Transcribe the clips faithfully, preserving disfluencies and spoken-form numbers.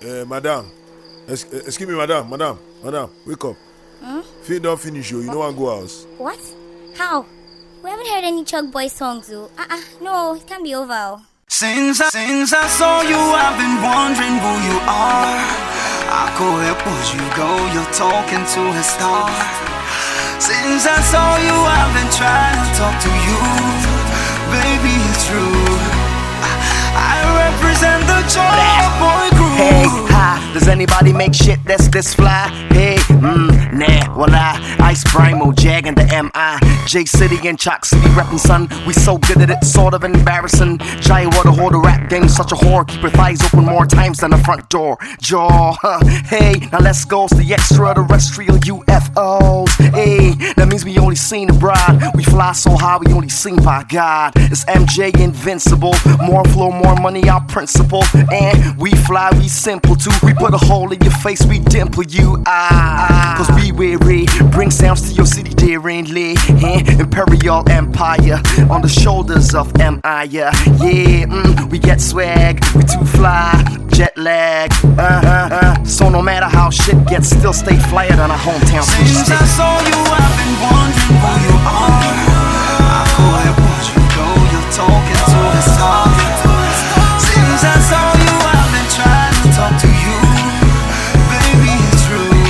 Uh, madam, es- excuse me, madam, madam, madam, wake up. Hmm? Feed don't finish you, you know want go house. What? How? We haven't heard any Chuck Boy songs, though. Uh-uh, no, it can't be over. Since I, since I saw you, I've been wondering who you are. I go, where would you go? You're talking to a star. Since I saw you, I've been trying to talk to you. Baby, it's true. I, I represent the Chuck Boy crew. Hey, hi, does anybody make shit that's this fly? Hey, mmm, nah, well I Ice Primo, Jag and the M I J City and Chalk City reppin' son. We so good at it, sort of embarrassing. Giant water hold the rap game, such a whore. Keep her thighs open more times than the front door. Jaw, huh, hey, now let's go to the extraterrestrial U F Os. Hey, that means we only seen the bride. We fly so high, we only seen by God. It's M J invincible. More flow, more money, our principle. And we fly, we simple too. We put a hole in your face, we dimple you. Ah, cause be weary. Bring sounds to your city, daringly. Eh? Imperial Empire on the shoulders of M I Yeah, yeah, mm, we get swag, we too fly. Jet lag, uh uh uh. So no matter how shit gets, still stay flyer than our hometown. Since I saw you, I've been wondering who you are. I go, where would you go? You're talking to the star. Since I saw you, I've been trying to talk to you. Baby, it's true.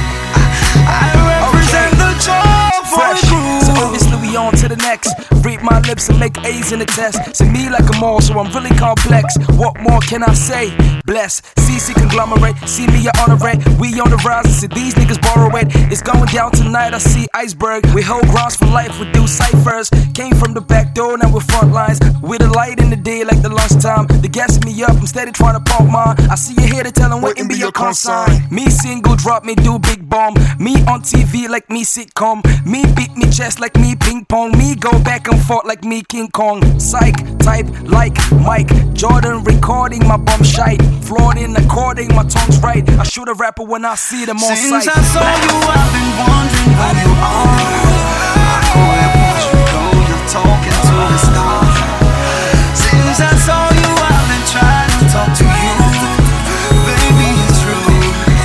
I, I represent okay. the Chuck Boy crew. So obviously we on to the next. Read my lips and make A's in the test. See me like a mall, so I'm really complex. What more can I say? Bless, C C conglomerate. See me, you're on a rate. We on the rise, and see these niggas borrow it. It's going down tonight, I see iceberg. We hold grounds for life, we do ciphers. Came from the back door, now we're front lines. With a light in the day like the lunchtime. They gassing me up, I'm steady trying to pump mine. I see you here to tell them what in be your consign. Me single drop, me do big bomb. Me on T V like me sitcom. Me beat me chest like me ping pong. Me go back and forth like me King Kong. Psych, type like Mike Jordan, recording my bum shite. Floored in according, my tongue's right. I shoot a rapper when I see them on Since sight. I saw you, I've been wondering who you are. I go, where would you go? You're talking to the star. Since I saw you, I've been trying to talk to you. Baby, it's true.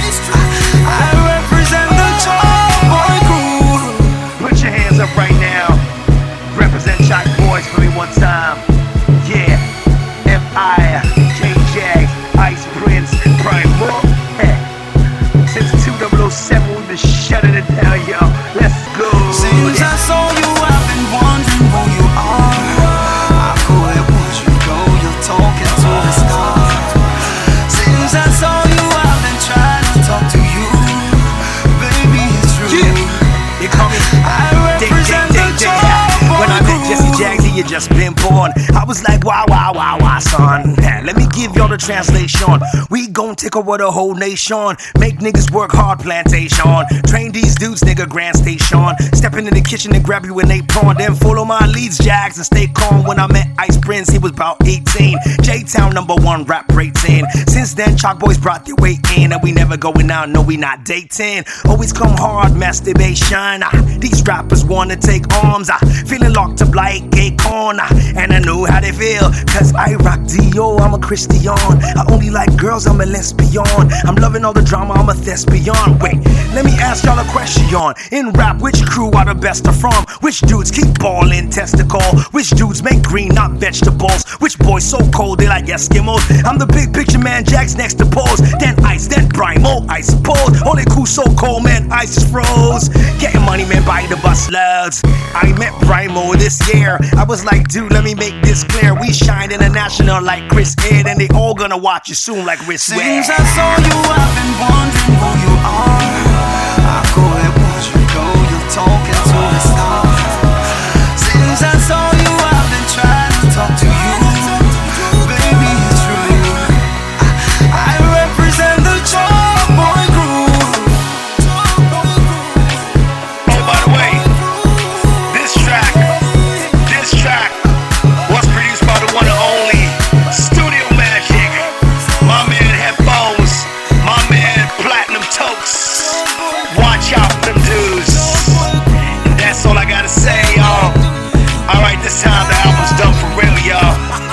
I, I represent the Chuck Boy crew. Put your hands up right now. Represent Chuck Boys for me one time. Yeah, F I J J Ice Prince Primo. Hey. Since two thousand seven, we've been shutting it down, yo. Let's go. Since I saw you, I've been wondering who you are. I go, where would you go? You're talking to the star. Since I saw you, I've been trying to talk to you. Baby, it's true. Yeah. You call me I represent the Chuck Boy When I met crew. Jesse Jagsy, you just been born. I was like, wow, wow, wow, wow, son. Let me give y'all the translation. We gon' take over the whole nation. Make niggas work hard, plantation. Train these dudes, nigga, Grand Station. Step into the kitchen and grab you an apron. Then follow my leads, Jags, and stay calm. When I met Ice Prince, he was about eighteen. J-Town number one rap rating. Since then, Chalk Boys brought their weight in. And we never going out, no, we not dating. Always come hard, masturbation. Ah, these rappers wanna take arms. Ah, feeling locked up like a corner. And I know how they feel, cause I rock Dio, I'm a Christian. I only like girls, I'm a lesbian. I'm loving all the drama, I'm a thespian. Wait, let me ask y'all a question. In rap, which crew are the best are from? Which dudes keep ballin' testicle? Which dudes make green, not vegetables? Which boys so cold, they like Eskimos? I'm the big picture man, Jack's next to pose. Then Ice, then Primo, I suppose. Only cool so cold, man, Ice is froze. Getting money, man, by the bus slugs. I met Primo this year. I was like, dude, let me make this clear. We shine international like Chris Ed, and they all gonna watch you soon like Riz Ware. Since I saw you, I've been wondering who you are. I go, where would you go? You're talking to the star. Since I saw you, I've been trying to talk to you. Baby, it's true. I, I represent the Chuck Boy crew. Oh, by the way, this track, this track was produced by the one and only Studio Magic. My man Headphones, my man Platinum Tokes. Watch out for them dudes. And that's all I gotta say, y'all. Alright, this time the album's done for real, y'all.